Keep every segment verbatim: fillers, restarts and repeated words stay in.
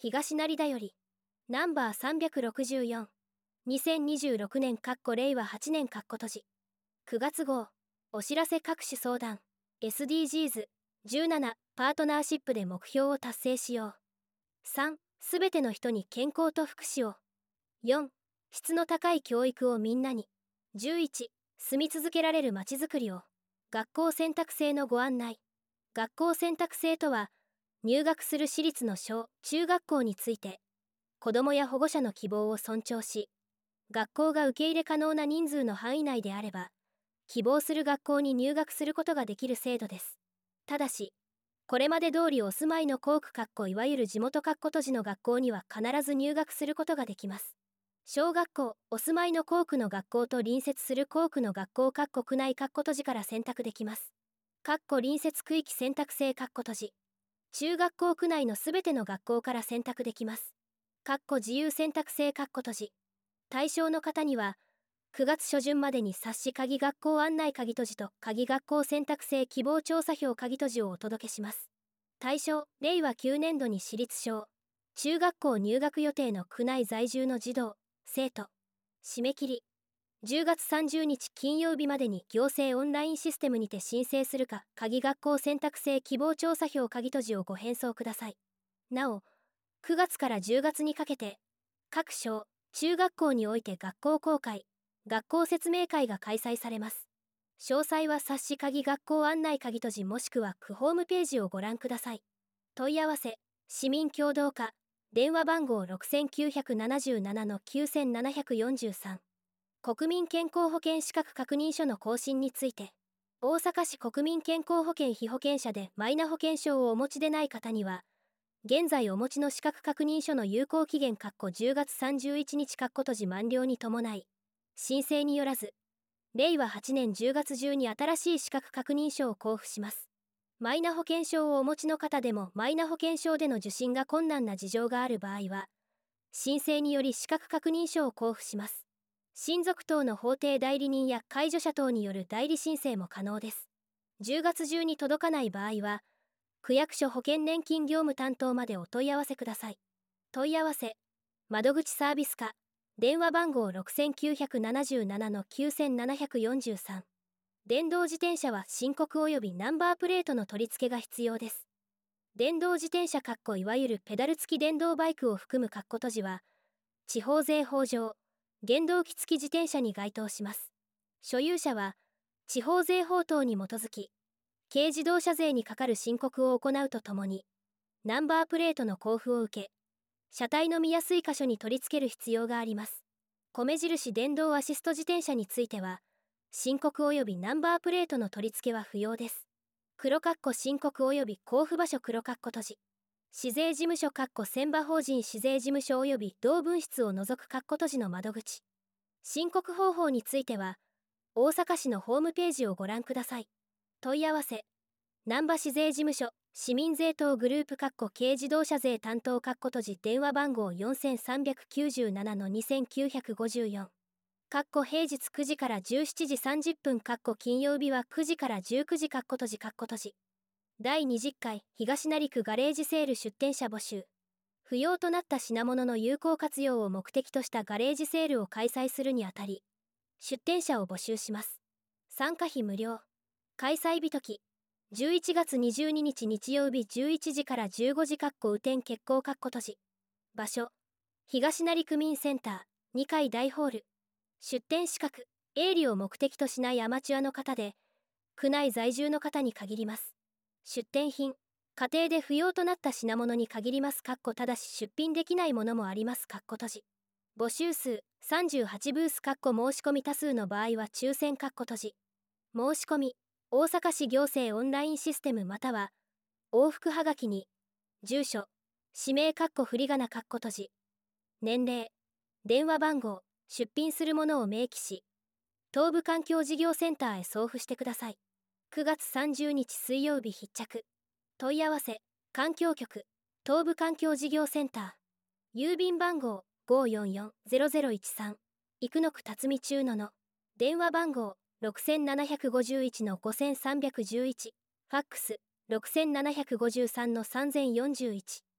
東成田より、ナンバーさんびゃくろくじゅうよん、にせんにじゅうろくねんれいわはちねん閉じ、くがつ号、お知らせ各種相談、エスディージーズ、じゅうなな、パートナーシップで目標を達成しよう。さん、すべての人に健康と福祉を。よん、質の高い教育をみんなに。じゅういち、住み続けられるまちづくりを。学校選択制のご案内。学校選択制とは、入学する私立の小・中学校について、子どもや保護者の希望を尊重し、学校が受け入れ可能な人数の範囲内であれば、希望する学校に入学することができる制度です。ただし、これまで通りお住まいの校区いわゆる地元閉じの学校には必ず入学することができます。小学校、お住まいの校区の学校と隣接する校区の学校区内閉じから選択できます。隣接区域選択制閉じ。中学校区内のすべての学校から選択できます。自由選択制閉じ。対象の方には、くがつ初旬までに冊子鍵学校案内鍵閉じと鍵学校選択制希望調査票鍵閉じをお届けします。対象、れいわきゅうねんどに私立小・中学校入学予定の区内在住の児童・生徒。締め切り、じゅうがつさんじゅうにち金曜日までに行政オンラインシステムにて申請するか、鍵学校選択制希望調査票鍵閉じをご返送ください。なお、くがつからじゅうがつにかけて、各小・中学校において学校公開、学校説明会が開催されます。詳細は冊子鍵学校案内鍵閉じもしくは区ホームページをご覧ください。問い合わせ、市民協働課、電話番号 ろくきゅうななななのきゅうななよんさん。国民健康保険資格確認書の更新について、大阪市国民健康保険被保険者でマイナ保険証をお持ちでない方には、現在お持ちの資格確認書の有効期限じゅうがつさんじゅういちにち閉じ満了に伴い、申請によらず、れいわはちねんじゅうがつ中に新しい資格確認書を交付します。マイナ保険証をお持ちの方でもマイナ保険証での受診が困難な事情がある場合は、申請により資格確認書を交付します。親族等の法定代理人や介助者等による代理申請も可能です。じゅうがつ中に届かない場合は、区役所保険年金業務担当までお問い合わせください。問い合わせ、窓口サービス課、電話番号 ろくきゅうななななのきゅうななよんさん。電動自転車は申告及びナンバープレートの取り付けが必要です。電動自転車いわゆるペダル付き電動バイクを含む閉じは、地方税法上、原動機付き自転車に該当します。所有者は、地方税法等に基づき、軽自動車税にかかる申告を行うとともに、ナンバープレートの交付を受け、車体の見やすい箇所に取り付ける必要があります。米印電動アシスト自転車については、申告及びナンバープレートの取り付けは不要です。黒申告及び交付場所黒閉じ。市税事務所船場法人市税事務所及び同分室を除く閉じの窓口。申告方法については、大阪市のホームページをご覧ください。問い合わせ、難波市税事務所、市民税等グループ軽自動車税担当閉じ電話番号 よんさんきゅうななのにせんきゅうひゃくごじゅうよん。平日くじからじゅうしちじさんじゅっぷん金曜日はくじからじゅうくじ閉じ閉じ。だいにじゅっかい東成区ガレージセール出店者募集。不要となった品物の有効活用を目的としたガレージセールを開催するにあたり、出店者を募集します。参加費無料。開催日時、じゅういちがつにじゅうににち日曜日じゅういちじからじゅうごじ雨天決行閉じ。場所、東成区民センター、にかい大ホール。出店資格、営利を目的としないアマチュアの方で、区内在住の方に限ります。出店品、家庭で不要となった品物に限ります。ただし出品できないものもあります。閉じ。募集数、さんじゅうはちブース申し込み多数の場合は抽選閉じ。申し込み、大阪市行政オンラインシステムまたは、往復はがきに、住所、氏名振り仮名閉じ。年齢、電話番号、出品するものを明記し、東部環境事業センターへ送付してください。くがつさんじゅうにち水曜日必着。問い合わせ、環境局、東部環境事業センター。郵便番号 ごーよんよんゼロゼロいちさん。生野区辰巳中野の。電話番号 ろくななごいちのごさんさんいちいち。ファックス ろくななごさんのさんぜんよんじゅういち。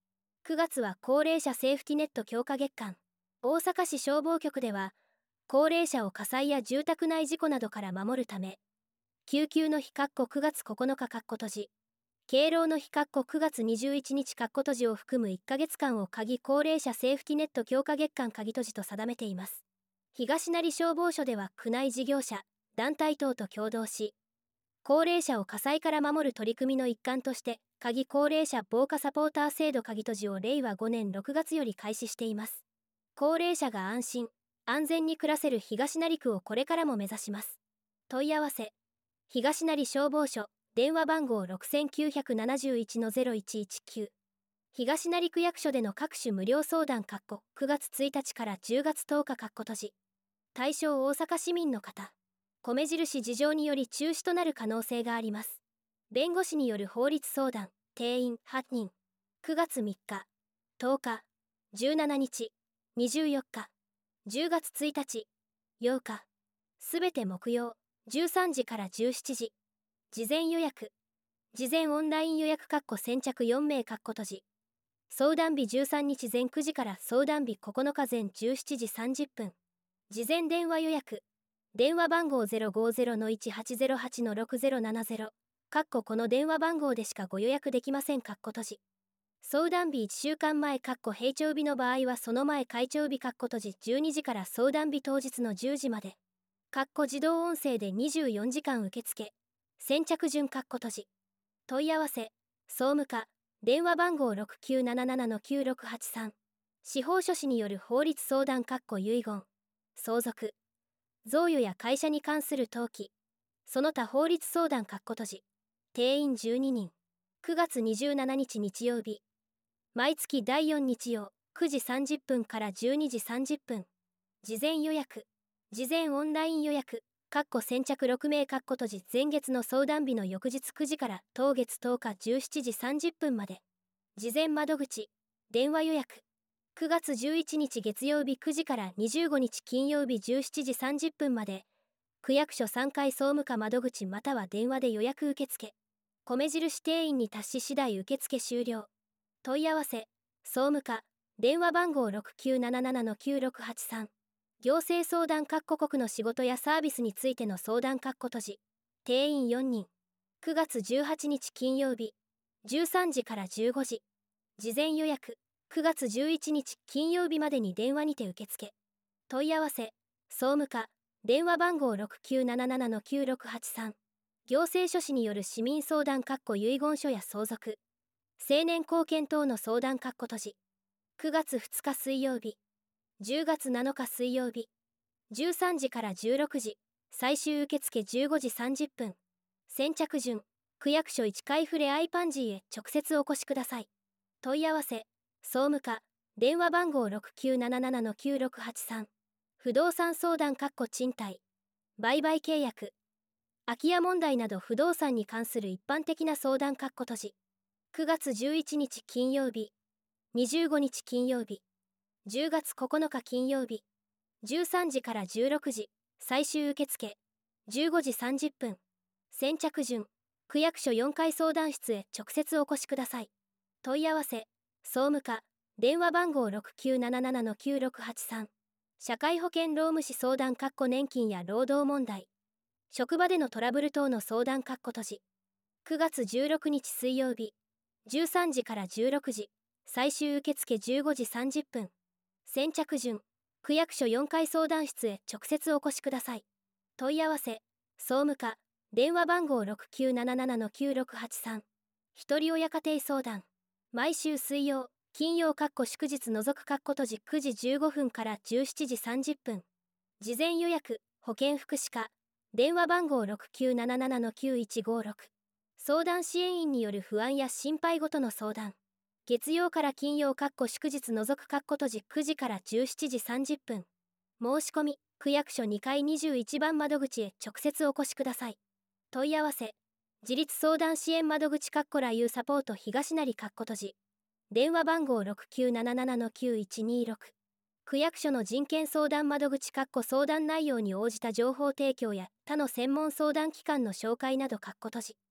くがつは高齢者セーフティネット強化月間。大阪市消防局では、高齢者を火災や住宅内事故などから守るため、救急の日くがつここのか閉じ、敬老の日くがつにじゅういちにち閉じを含むいっかげつかんを鍵高齢者セーフティネット強化月間鍵閉じと定めています。東成消防署では区内事業者、団体等と共同し、高齢者を火災から守る取り組みの一環として、鍵高齢者防火サポーター制度鍵閉じをれいわごねんろくがつより開始しています。高齢者が安心、安全に暮らせる東成区をこれからも目指します。問い合わせ、東成消防署、電話番号 ろくきゅうなないちのゼロいちいちきゅう。東成区役所での各種無料相談くがつついたちからじゅうがつとおか閉じ。対象大阪市民の方。米印事情により中止となる可能性があります。弁護士による法律相談、定員はちにん。くがつみっか、とおか、じゅうしちにち、にじゅうよっか、じゅうがつついたち、ようか。すべて木曜、じゅうさんじからじゅうしちじ。事前予約。事前オンライン予約先着よんめい閉じ。相談日じゅうさんにちぜんくじから相談日ここのかぜんじゅうしちじさんじゅっぷん。事前電話予約。電話番号 ゼロごゼロのいちはちゼロはちのろくゼロななゼロ。この電話番号でしかご予約できません閉じ。相談日いっしゅうかんまえ閉帳日の場合はその前開帳日閉じじゅうにじから相談日当日のじゅうじまで。自動音声でにじゅうよじかん受付。先着順閉じ。問い合わせ、総務課、電話番号 ろくきゅうなななのきゅうろくはちさん。司法書士による法律相談遺言、相続、贈与や会社に関する登記、その他法律相談閉じ。定員じゅうににん。くがつにじゅうしちにち日曜日。毎月だいよん日曜、くじさんじゅっぷんからじゅうにじさんじゅっぷん。事前予約。事前オンライン予約。先着ろくめい閉じ前月の相談日の翌日くじから当月とおかじゅうしちじさんじゅっぷんまで。事前窓口。電話予約。くがつじゅういちにち月曜日くじからにじゅうごにち金曜日じゅうしちじさんじゅっぷんまで。区役所さんかい総務課窓口または電話で予約受付。米印定員に達し次第受付終了。問い合わせ、総務課、電話番号 ろくきゅうなななのきゅうろくはちさん。行政相談国の仕事やサービスについての相談閉じ。定員よにん。くがつじゅうはちにち金曜日。じゅうさんじからじゅうごじ。事前予約。くがつじゅういちにち金曜日までに電話にて受付。問い合わせ、総務課、電話番号 ろくきゅうなななのきゅうろくはちさん。行政書士による市民相談遺言書や相続、成年後見等の相談閉じ。くがつふつか水曜日。じゅうがつなのか水曜日。じゅうさんじからじゅうろくじ。最終受付じゅうごじさんじゅっぷん。先着順。区役所いちかいふれあいパンジーへ直接お越しください。問い合わせ、総務課、電話番号 ろくきゅうなななのきゅうろくはちさん。不動産相談賃貸、売買契約、空き家問題など不動産に関する一般的な相談閉じ。くがつじゅういちにち金曜日。にじゅうごにち金曜日。じゅうがつここのか金曜日。じゅうさんじからじゅうろくじ。最終受付。じゅうごじさんじゅっぷん。先着順。区役所よんかい相談室へ直接お越しください。問い合わせ、総務課、電話番号 ろくきゅうなななのきゅうろくはちさん。社会保険労務士相談年金や労働問題。職場でのトラブル等の相談閉じ。くがつじゅうろくにち水曜日。じゅうさんじからじゅうろくじ。最終受付じゅうごじさんじゅっぷん。先着順。区役所よんかい相談室へ直接お越しください。問い合わせ、総務課、電話番号 ろくきゅうなななのきゅうろくはちさん。ひとり親家庭相談。毎週水曜、金曜祝日除く閉じくじじゅうごふんからじゅうしちじさんじゅっぷん。事前予約、保健福祉課。電話番号 ろくきゅうなななのきゅういちごろく。相談支援員による不安や心配事の相談。月曜から金曜祝日除く閉じくじからじゅうしちじさんじゅっぷん。申し込み、区役所にかいにじゅういちばん窓口へ直接お越しください。問い合わせ、自立相談支援窓口ラユーサポート東成閉じ。電話番号 ろくきゅうなななのきゅういちにろく。区役所の人権相談窓口相談内容に応じた情報提供や他の専門相談機関の紹介など閉じ。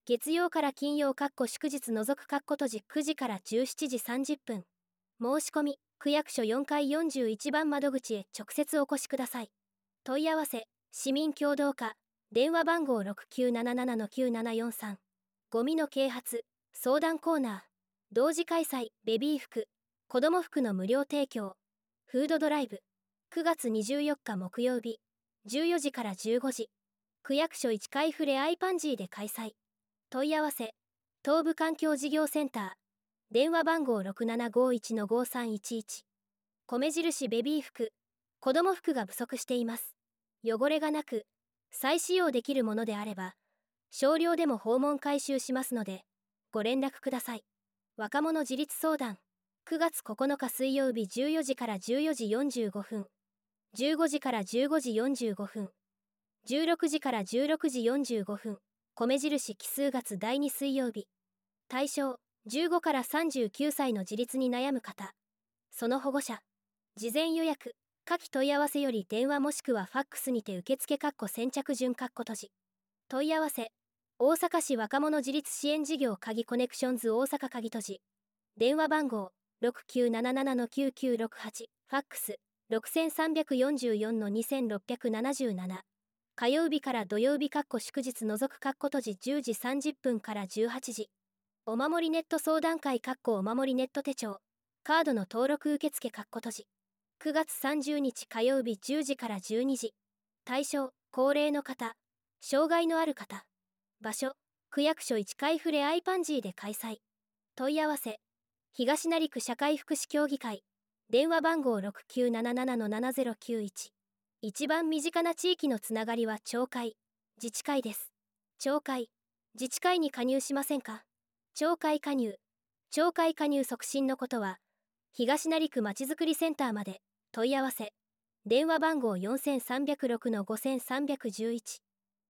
月曜から金曜祝日除く閉じくじからじゅうしちじさんじゅっぷん。申し込み、区役所よんかいよんじゅういちばん窓口へ直接お越しください。問い合わせ、市民協働課、電話番号 ろくきゅうなななのきゅうななよんさん。ゴミの啓発、相談コーナー。同時開催、ベビー服、子供服の無料提供。フードドライブ。くがつにじゅうよっか木曜日、じゅうよじからじゅうごじ。区役所いちかいフレアイパンジーで開催。問い合わせ、東部環境事業センター。電話番号 ろくななごいちのごさんいちいち。米印ベビー服、子供服が不足しています。汚れがなく、再使用できるものであれば、少量でも訪問回収しますので、ご連絡ください。若者自立相談。くがつここのか水曜日じゅうよじからじゅうよじよんじゅうごふん。じゅうごじからじゅうごじよんじゅうごふん。じゅうろくじからじゅうろくじよんじゅうごふん。米印奇数月だいに水曜日。対象、じゅうごからさんじゅうきゅうさいの自立に悩む方。その保護者。事前予約、下記問い合わせより電話もしくはファックスにて受付先着順閉じ。問い合わせ、大阪市若者自立支援事業鍵コネクションズ大阪鍵閉じ。電話番号 ろくきゅうなななのきゅうきゅうろくはち。ファックス ろくさんよんよんのにろくななな。火曜日から土曜日祝日除く閉じじゅうじさんじゅっぷんからじゅうはちじ。お守りネット相談会お守りネット手帳。カードの登録受付閉じ。くがつさんじゅうにち火曜日じゅうじからじゅうにじ。対象、高齢の方、障害のある方。場所、区役所いちかいフレアイパンジーで開催。問い合わせ、東成区社会福祉協議会。電話番号 ろくきゅうなななのななぜろきゅういち。一番身近な地域のつながりは町会、自治会です。町会、自治会に加入しませんか？町会加入、町会加入促進のことは、東成区まちづくりセンターまで問い合わせ。電話番号よんさんゼロろくのごさんいちいち。